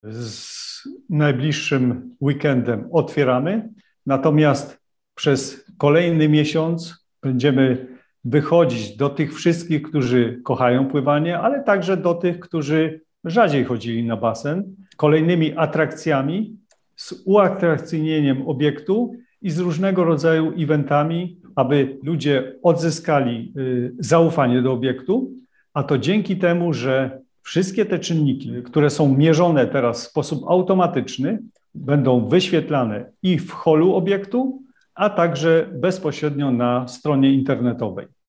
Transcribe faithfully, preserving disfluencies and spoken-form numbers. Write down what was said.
Z najbliższym weekendem otwieramy, natomiast przez kolejny miesiąc będziemy wychodzić do tych wszystkich, którzy kochają pływanie, ale także do tych, którzy rzadziej chodzili na basen, kolejnymi atrakcjami, z uatrakcyjnieniem obiektu i z różnego rodzaju eventami, aby ludzie odzyskali zaufanie do obiektu, a to dzięki temu, że wszystkie te czynniki, które są mierzone teraz w sposób automatyczny, będą wyświetlane i w holu obiektu, a także bezpośrednio na stronie internetowej.